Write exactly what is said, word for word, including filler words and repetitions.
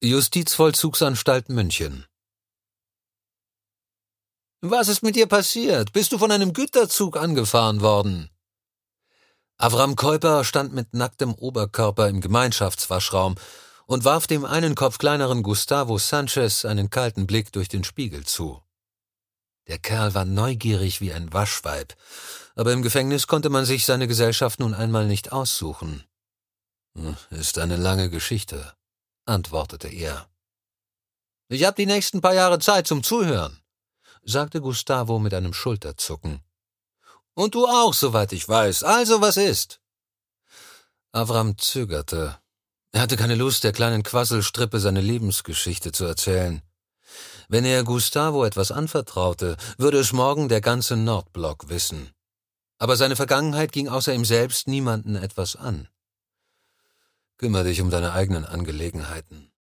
Justizvollzugsanstalt München. »Was ist mit dir passiert? Bist du von einem Güterzug angefahren worden?« Avram Keuper stand mit nacktem Oberkörper im Gemeinschaftswaschraum und warf dem einen Kopf kleineren Gustavo Sanchez einen kalten Blick durch den Spiegel zu. Der Kerl war neugierig wie ein Waschweib, aber im Gefängnis konnte man sich seine Gesellschaft nun einmal nicht aussuchen. »Ist eine lange Geschichte«, antwortete er. »Ich hab die nächsten paar Jahre Zeit zum Zuhören«, sagte Gustavo mit einem Schulterzucken. »Und du auch, soweit ich weiß. Also, was ist?« Avram zögerte. Er hatte keine Lust, der kleinen Quasselstrippe seine Lebensgeschichte zu erzählen. Wenn er Gustavo etwas anvertraute, würde es morgen der ganze Nordblock wissen. Aber seine Vergangenheit ging außer ihm selbst niemanden etwas an. »Kümmere dich um deine eigenen Angelegenheiten«,